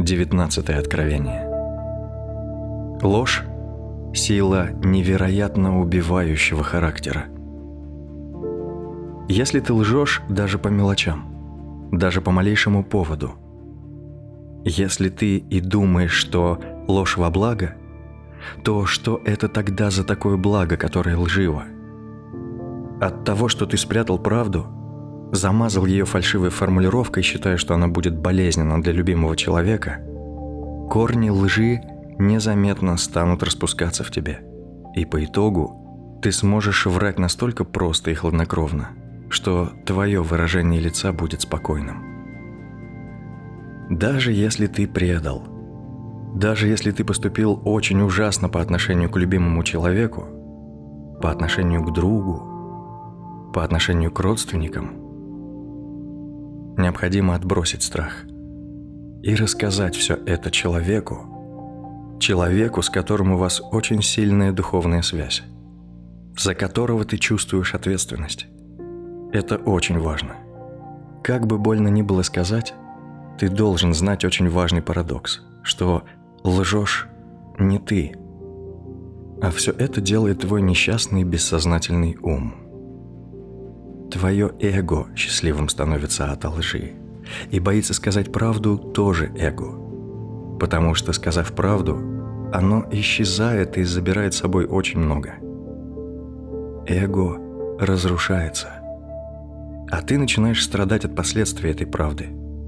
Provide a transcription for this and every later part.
19 откровение. Ложь – сила невероятно убивающего характера. Если ты лжешь даже по мелочам, даже по малейшему поводу, если ты и думаешь, что ложь во благо, то что это тогда за такое благо, которое лживо? От того, что ты спрятал правду, замазал ее фальшивой формулировкой, считая, что она будет болезненна для любимого человека, корни лжи незаметно станут распускаться в тебе. И по итогу ты сможешь врать настолько просто и хладнокровно, что твое выражение лица будет спокойным. Даже если ты предал, даже если ты поступил очень ужасно по отношению к любимому человеку, по отношению к другу, по отношению к родственникам, необходимо отбросить страх и рассказать все это человеку, с которым у вас очень сильная духовная связь, за которого ты чувствуешь ответственность. Это очень важно. Как бы больно ни было сказать, ты должен знать очень важный парадокс, что лжешь не ты, а все это делает твой несчастный бессознательный ум. Твое эго счастливым становится от лжи, и боится сказать правду тоже эго, потому что, сказав правду, оно исчезает и забирает с собой очень много. Эго разрушается, а ты начинаешь страдать от последствий этой правды.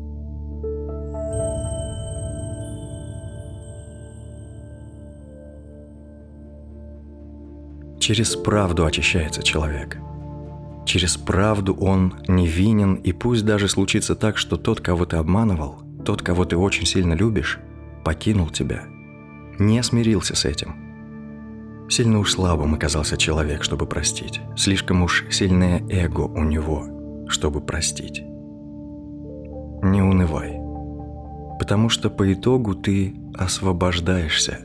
Через правду очищается человек. Через правду он невинен, и пусть даже случится так, что тот, кого ты обманывал, тот, кого ты очень сильно любишь, покинул тебя, не смирился с этим. Сильно уж слабым оказался человек, чтобы простить. Слишком уж сильное эго у него, чтобы простить. Не унывай, потому что по итогу ты освобождаешься.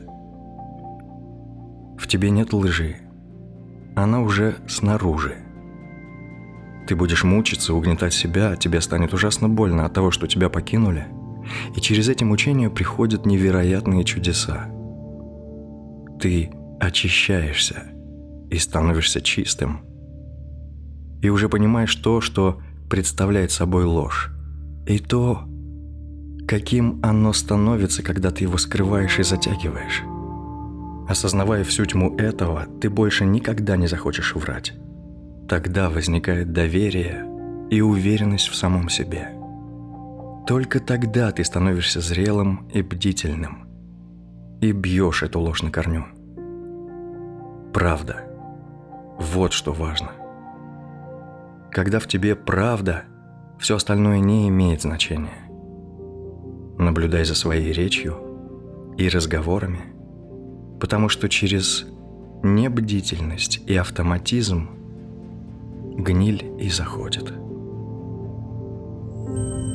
В тебе нет лжи, она уже снаружи. Ты будешь мучиться, угнетать себя, тебе станет ужасно больно от того, что тебя покинули, и через эти мучения приходят невероятные чудеса. Ты очищаешься и становишься чистым, и уже понимаешь то, что представляет собой ложь, и то, каким оно становится, когда ты его скрываешь и затягиваешь. Осознавая всю тьму этого, ты больше никогда не захочешь врать. Тогда возникает доверие и уверенность в самом себе. Только тогда ты становишься зрелым и бдительным и бьешь эту ложь на корню. Правда. Вот что важно. Когда в тебе правда, все остальное не имеет значения. Наблюдай за своей речью и разговорами, потому что через небдительность и автоматизм гниль и заходит.